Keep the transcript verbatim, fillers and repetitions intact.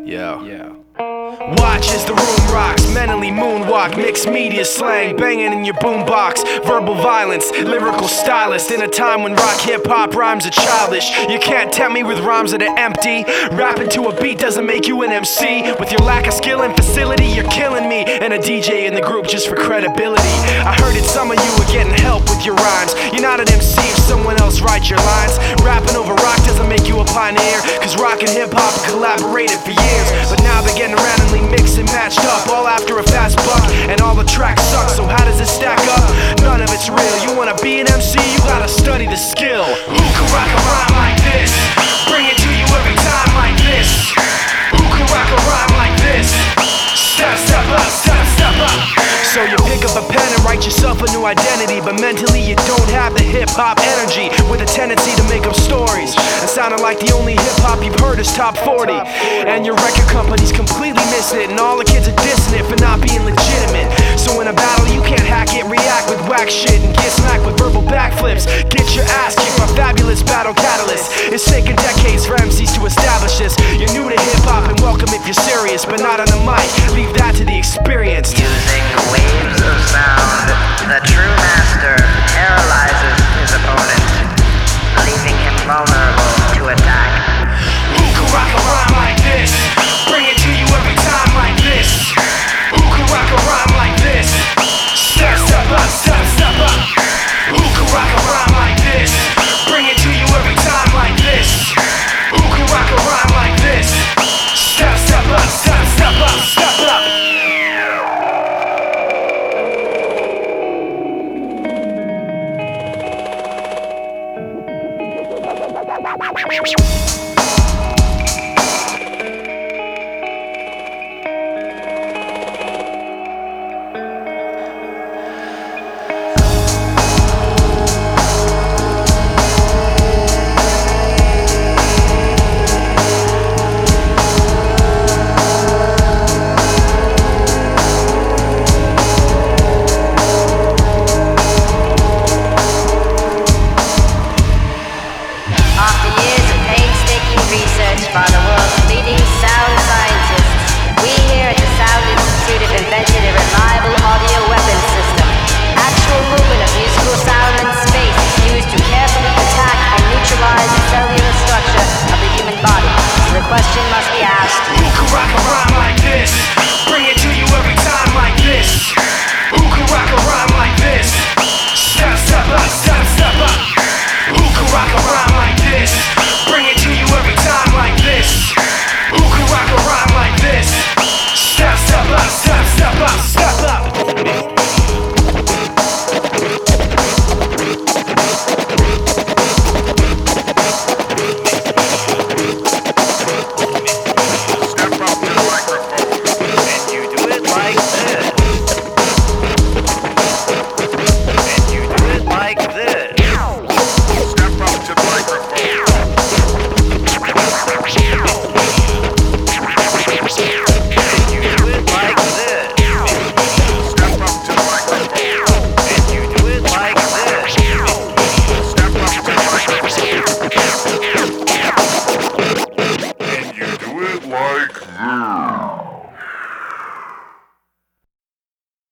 Yeah. Yeah. Watch as the room rocks, mentally moonwalk, mixed media slang, banging in your boombox, verbal violence, lyrical stylist, in a time when rock hip-hop rhymes are childish. You can't tempt me with rhymes that are empty. Rapping to a beat doesn't make you an M C. With your lack of skill and facility, you're killing me. And a D J in the group just for credibility. I heard it, some of you are getting help with your rhymes. You're not an M C if someone else writes your lines. Rapping over rock doesn't make you a pioneer, cause rock and hip-hop collaborated for years. But now they're getting randomly mixed and matched up, all after a fast buck, and all the tracks suck. So how does it stack up? None of it's real. You wanna be an M C, you gotta study the skill. Who can rock a rhyme like this? Bring it to you every time like this. Who can rock a rhyme like this? Step, step up, step, step up. So you pick up a pen and write yourself a new identity, but mentally you don't have the hip-hop energy, with a tendency to make up stories and sounding like the only hip-hop you've heard is top forty. And your record company's completely missing it, and all the kids are dissing it for not being legitimate. So in a battle you can't hack it, react with whack shit, and get smacked with verbal backflips. Get your ass kicked by fabulous battle catalyst. It's taken decades for M Cs to establish this. You're new to hip-hop and welcome if you're serious, but not on the mic. Leave that to the experienced. Using waves of sound, the true master paralyzes his opponent, leaving him vulnerable to attack. Who can rock a rhyme like this? Bring it to you every time like this. Who can rock a rhyme like this? Step, step up, step, step up. Who can rock a rhyme like this? Bring it to you every time like this. Who can rock a rhyme like this? Step, step up, step, step up, step up. We'll be right back.